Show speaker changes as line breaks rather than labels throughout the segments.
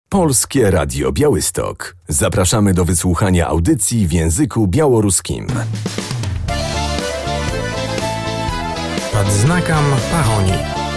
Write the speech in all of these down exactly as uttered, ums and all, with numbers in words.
Polskie Radio Białystok. Zapraszamy do wysłuchania audycji w języku białoruskim.
Pod znakiem Pahoni.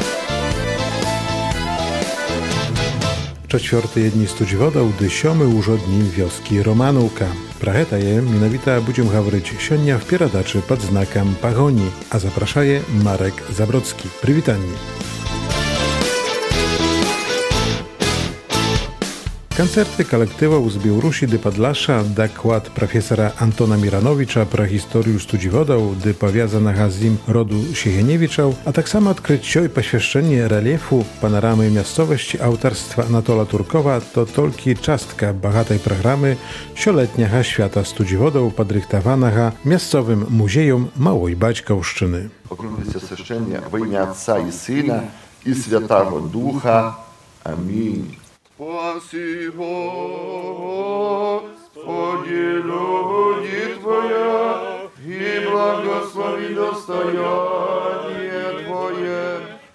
Czwarty jedni studziwoda udysiomy użodni wioski Romanówka. Pracheta je, mianowita będziemy mówić sionia w pieradaczy pod znakiem Pahoni, a zaprasza je Marek Zabrocki. Przywitanie. Koncerty kolektywów z Białorusi dy Podlasza, dokład profesora Antona Miranowicza pro historię studziwodów dy powiązanego z nim rodu Siecheniewicza, a tak samo odkrycie i poświęcenie reliefu panoramy miejscowości autorstwa Anatola Turkowa to tylko czastka bogatej programy sioletniego świata studziwodów podrychtowanego miejscowym Muzeum Małej Baćkowszczyny.
Pokrótce священня во ім'я Отця і Сина і Святого Духа. Амінь. Спаси, Господи, люди Твоя, и благослови достояние Твоє.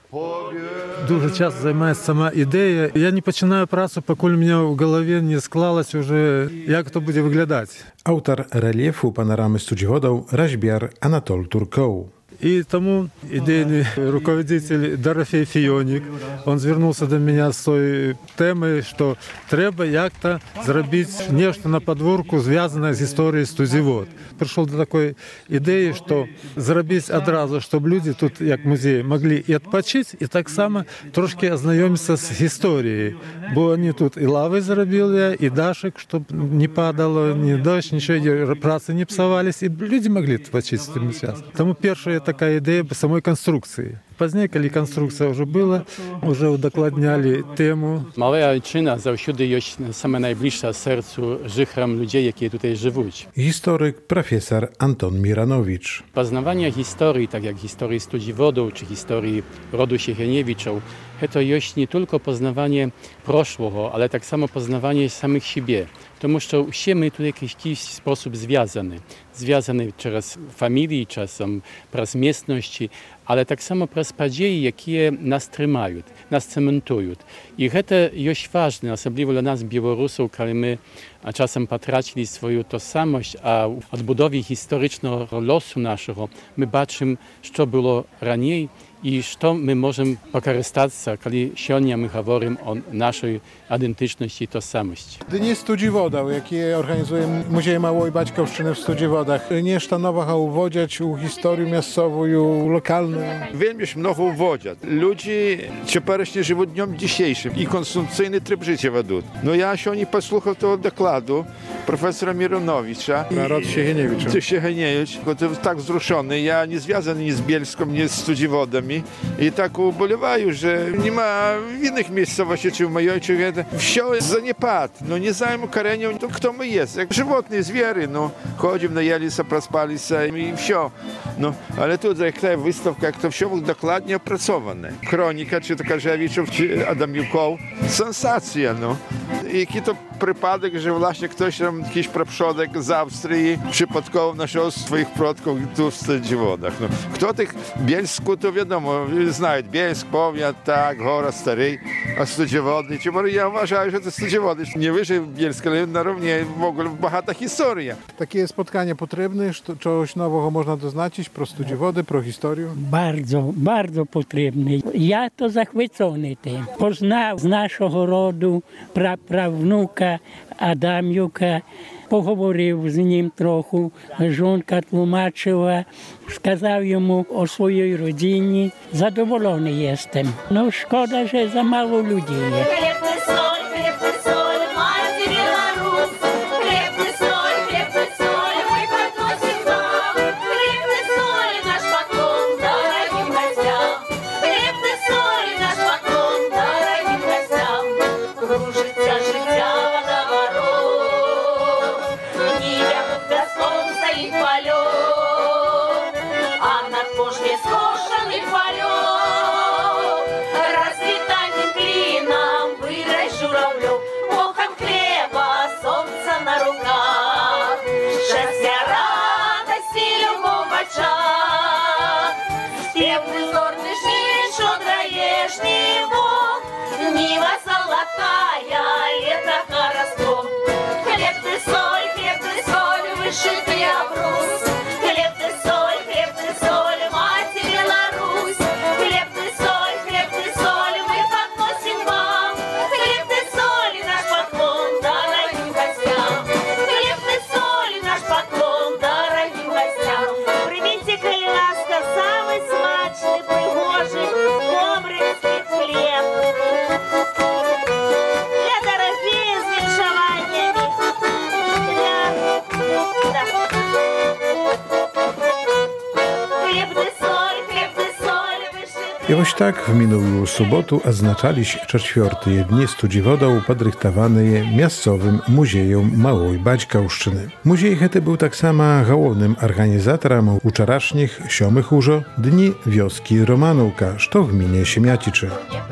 Дуже часто займає сама ідея. Я не починаю працю, поки у мене в голові не склалось уже, як то буде виглядати.
Autor reliefu panoramy studziwodów rzeźbiar Anatol Turkow.
И тому идейный руководитель Дорофей Фионик, он звернулся до меня с той темой, что треба як-то зробить нечто на подворку, зв'язане з історією студзівод. Прийшов до такої ідеї, що зробити одразу, щоб люди тут, як музей, могли і відпочити, і так само трошки ознайомитися з історією. Бо вони тут і лави зробили, і дашек, щоб не падало, ні дощ, нічого, праці не псувались, і люди могли відпочити з цим часом. Тому перша така ідея самої конструкції. Пізніше, коли конструкція вже була, вже удокладняли тему.
Мала Ojczyna завжди є саме найближча серцю жихрам людей, які тут живуть.
Historyk profesor Anton Miranowicz.
Poznawanie historii, tak jak historii studziwodów czy historii rodu Siecheniewiczow, to jest nie tylko poznawanie przeszłego, ale tak samo poznawanie samych siebie. Тому що всі ми тут в якийсь спосіб зв'язані. Зв'язані через фамілії, часом, через місцевості, але так само через події, які нас тримають, нас цементують. І це є важливо, особливо для нас, білорусів, коли ми часом потрачили свою тосамость, а в відбудові історичного лосу нашого ми бачимо, що було раніше, i co my możemy pokorzystać, kiedy dzisiaj my mówimy o naszej identyczności i tożsamości.
Dni studziwodów, jakie organizuje Muzeum Małej Baćkowszczyny w Studziwodach, nieszta nowego uwodzić u historii miejscową, lokalną.
Wielmi mnogo uwodzić. Ludzie теперішні живуть днем dzisiejszym i konsumpcyjny tryb życia ведуть. No ja się nie posłuchał tego dokładu profesora Miranowicza.
Narod Siecheniewicza.
Siecheniewicz, to tak wzruszony. Ja nie związany nie z Bielską, nie z studziwodami. I tak ubolewаю, że nie ma w innych miejscowościach, czy w mojej, czy wsio zaniepad. No nie znamy koreniów, to kto my jest. Jak żywotne zwiery, no chodzimy, najeli się, prospali się i wsio. No, ale tu jak ta wystawka, jak to wsio dokładnie opracowane. Kronika, czy to Karzewiczów, czy Adamiukow. Sensacja, no. I jaki to przypadek, że właśnie ktoś tam, jakiś praprzodek z Austrii przypadkowo naszł swoich przodków tu w Studziwodach. No. Kto tych Bielsku, to wiadomo, знають Bielsk, powiat, tak, Gora, Stary, a Studziwody. Ja uważam, że to Studziwody nie wyżej Bielsk, ale na równie w ogóle bogata historia.
Takie spotkanie potrzebne, czegoś nowego można doznaczyć pro Studziwody, pro historię?
Bardzo, bardzo potrzebne. Ja to zachwycony tym. Poznał z naszego rodu pra, prawnuka Adamiuka, поговорив з ним трохи, жінка тлумачила, сказав йому о своїй родині. Задоволений єстем. Ну, шкода, що за мало людей є.
Скошений пальок, розцвітаним кліном вирощу
I oś tak w minulą sobotu oznaczaliś czwarty dni studziwodą podrychtowany miastowym Muzeum Małoj Baćkałszczyny. Muzej hety był tak samo głównym organizatorem uczarašnich siomych użo Dni Wioski Romanówka, što w gminie Siemiaticze.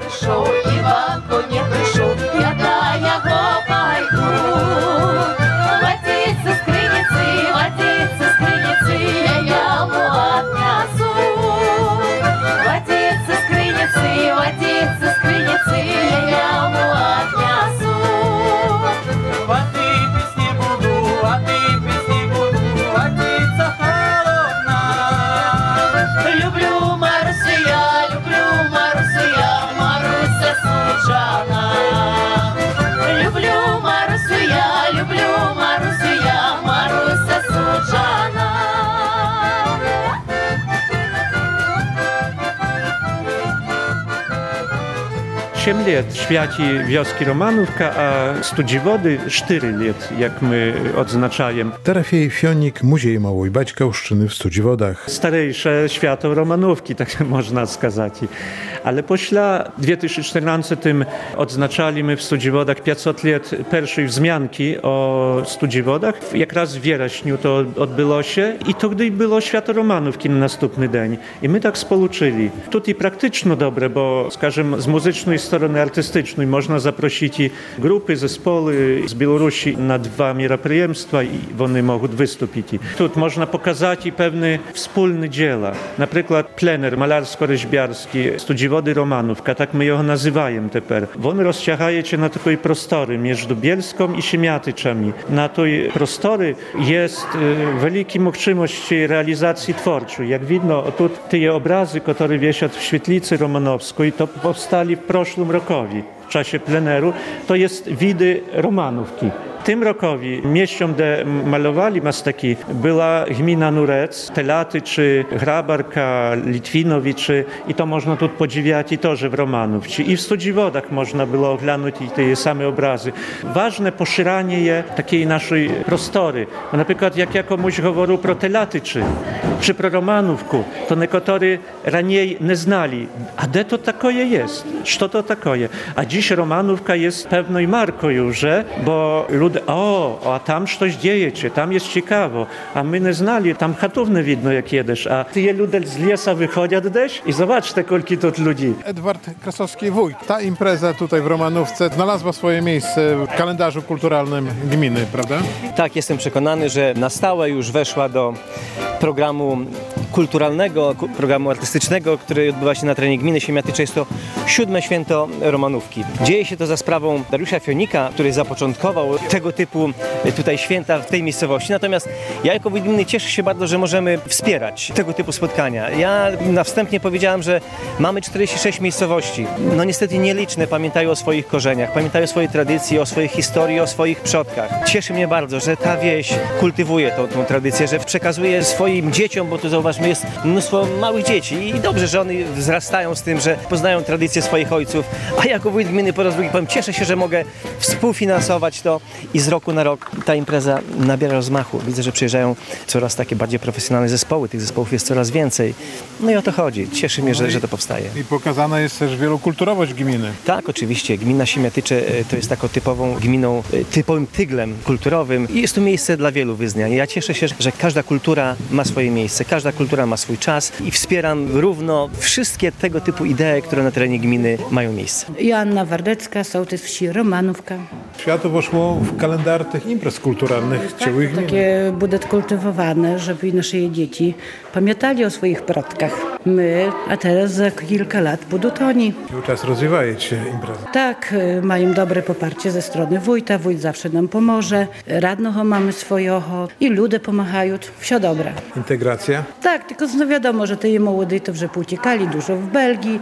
osiem lat świeci wioski Romanówka, a studziwody cztery lat, jak my odznaczajemy.
Terafej Fionik Muzej Małoj Baćkałszczyny w Studziwodach.
Starejsze światło Romanówki, tak można skazać. Ale pośla dwa tysiące czternastym odznaczaliśmy w Studziwodach pięćset lat pierwszej wzmianki o Studziwodach. Jak raz w wrześniu to odbyło się i to gdy było światło Romanówki na następny dzień. I my tak spoluczyli. Tutaj praktyczno dobre, bo skażem z muzycznej strony artystycznej można zaprosić i grupy, zespoły z Białorusi na dwa мероприемства i one mogą wystąpić. Tu można pokazać i pewne wspólne dzieła. Na przykład plener malarsko-rzeźbiarski Studziwody Romanówka, tak my ją nazywamy teraz. On rozciągaje się na takiej prostory między Bielską i Siemiatyczami. Na tej prostory jest y, wielkie możliwości realizacji twórczej. Jak widno, tu te obrazy, które wieszat w świetlicy romanowskiej, to powstali w proszłym rokowi. W czasie pleneru, to jest widy Romanówki. W tym rokowi miejscem, gdzie malowali mastaki, była gmina Nurec, Telaty czy Hrabarka, Litwinowiczy i to można tu podziwiać i to, że w Romanówce. I w Studziwodach można było oglądać te same obrazy. Ważne poszerzanie je takiej naszej prostory. Bo na przykład jak ja komuś mówił pro Telaty czy, czy pro Romanówku, to niektórzy raniej nie znali. A de to takoje jest? Co to takoje? A dziś Romanówka jest pewną marką już, bo ludzie o, a tam coś dzieje się, tam jest ciekawo, a my nie znali, tam chatówne widno jak jedziesz, a ty ludzie z lesa wychodzą deszcz i zobacz te kolki тут ludzi.
Edward Krasowski, wójt. Ta impreza tutaj w Romanówce znalazła swoje miejsce w kalendarzu kulturalnym gminy, prawda?
Tak, jestem przekonany, że na stałe już weszła do programu kulturalnego, programu artystycznego, który odbywa się na terenie gminy Siemiatycze. Jest to siódme święto Romanówki. Dzieje się to za sprawą Dariusza Fionika, który zapoczątkował tego typu tutaj święta w tej miejscowości. Natomiast ja jako wójt gminy cieszę się bardzo, że możemy wspierać tego typu spotkania. Ja na wstępie powiedziałem, że mamy czterdzieści sześć miejscowości. No niestety nieliczne pamiętają o swoich korzeniach, pamiętają o swojej tradycji, o swojej historii, o swoich przodkach. Cieszy mnie bardzo, że ta wieś kultywuje tą, tą tradycję, że przekazuje swoim dzieciom, bo tu zauważmy, jest mnóstwo małych dzieci i dobrze, że one wzrastają z tym, że poznają tradycję swoich ojców. A jako wójt gminy po raz drugi powiem, cieszę się, że mogę współfinansować to i z roku na rok ta impreza nabiera rozmachu. Widzę, że przyjeżdżają coraz takie bardziej profesjonalne zespoły, tych zespołów jest coraz więcej. No i o to chodzi. Cieszy mnie, że, że to powstaje.
I pokazana jest też wielokulturowość gminy.
Tak, oczywiście. Gmina Siemiatycze to jest taką typową gminą, typowym tyglem kulturowym i jest tu miejsce dla wielu wyznań. Ja cieszę się, że każda kultura ma swoje miejsce, każda kultura ma swój czas i wspieram równo wszystkie tego typu idee, które na terenie gminy mają miejsce.
Joanna Wardecka, sołtys wsi Romanówka.
Światło weszło w kalendarz tych imprez kulturalnych całej gminy.
Takie bude kultywowane, żeby nasze dzieci pamiętali o swoich przodkach. My, a teraz za kilka lat będą to oni.
Cały czas rozwijają się imprezy.
Tak, mają dobre poparcie ze strony wójta, wójt zawsze nam pomoże, radnego mamy swojego i ludzie pomagają, wszystko dobre.
Integracja?
Tak, tylko no wiadomo, że te młodzi to że uciekali dużo w Belgii,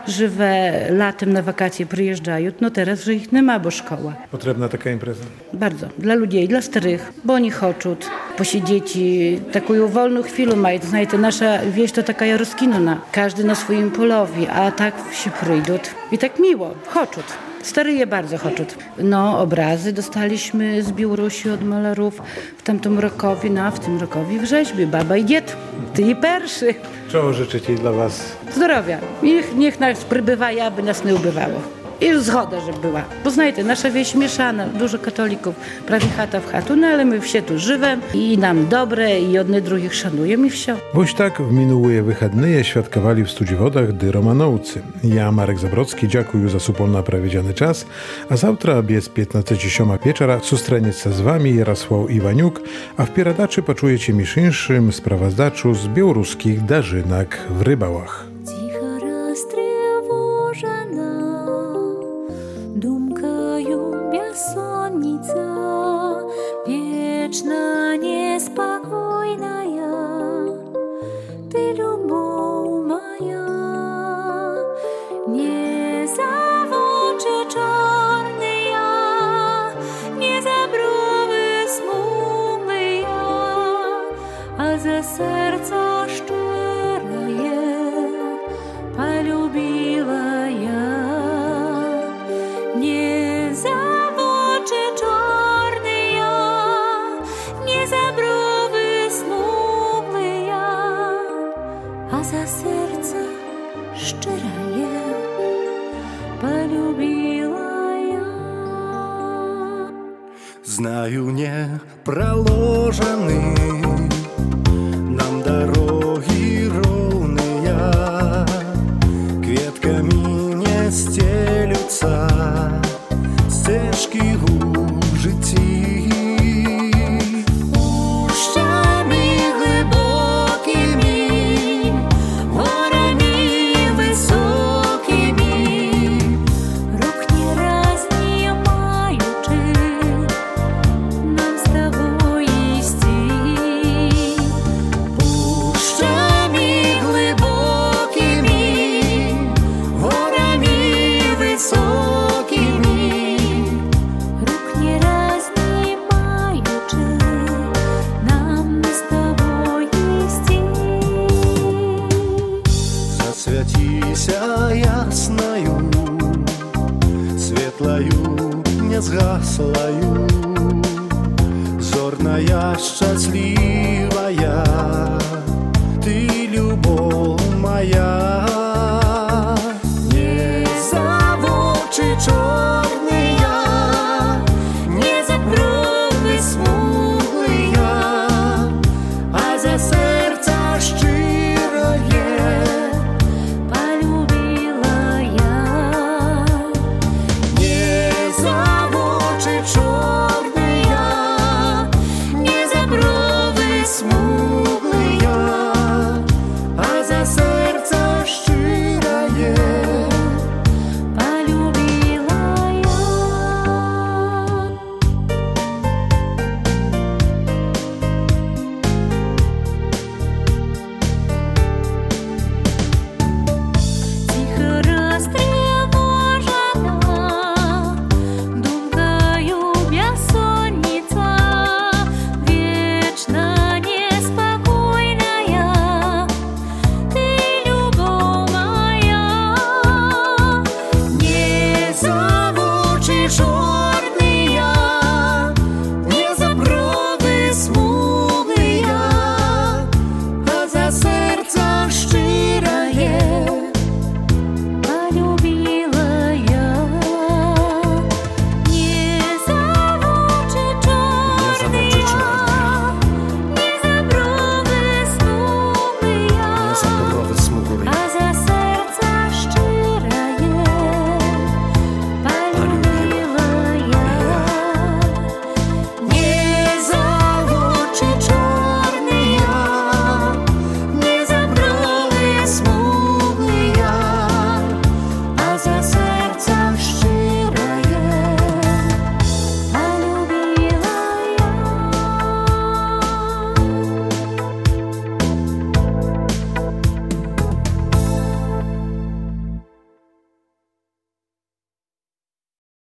żywe latem na wakacje przyjeżdżają, no teraz, że ich nie ma, bo szkoła.
Potrzebna taka impreza?
Bardzo. Dla ludzi i dla starych, bo oni chcą posiedzieć i taką wolną chwilę mają. Знаєте, nasza wieś to taka rozkinona. Każdy na swoim polowi, a tak się przyjdą. I tak miło, chcą. Staryje bardzo chcą. No, obrazy dostaliśmy z Białorusi od malarów w tamtym rokowi, no a w tym rokowi w rzeźbie Baba i Dzied. Ty i pierwszy.
Czego życzycie dla was?
Zdrowia. Niech, niech nas przybywa, aby nas nie ubywało. I zgoda, żeby była. Bo znajcie, nasza wieś mieszana, dużo katolików, prawie chata w chatu, no ale my wsie tu żywem i nam dobre i jedne drugich szanujemy i wsio.
Boś tak w minulые wychadnyje świadkowali w Studziwodach dy Romanowcy. Ja, Marek Zabrocki, dziękuję za supolna prawiedziany czas, a zawtra bez piętnastej siódmej wieczora sustreniec z wami Jarosław Iwaniuk, a w pieradaczy poczujecie miszynszym sprawozdaczu z białoruskich darzynak w Rybałach.
Wieczna, niespokojna ja, ty любов моя, nie za oczy czarne ja, nie za browy smugłe ja, a za serce szczere je полюбила я, nie za za serce szczere je полюбила я.
Знаю, не проложены нам дороги ровные, кветками не стелются стежки в житті. Святися ясною, светлою, не згаслою, зорная, счастливая.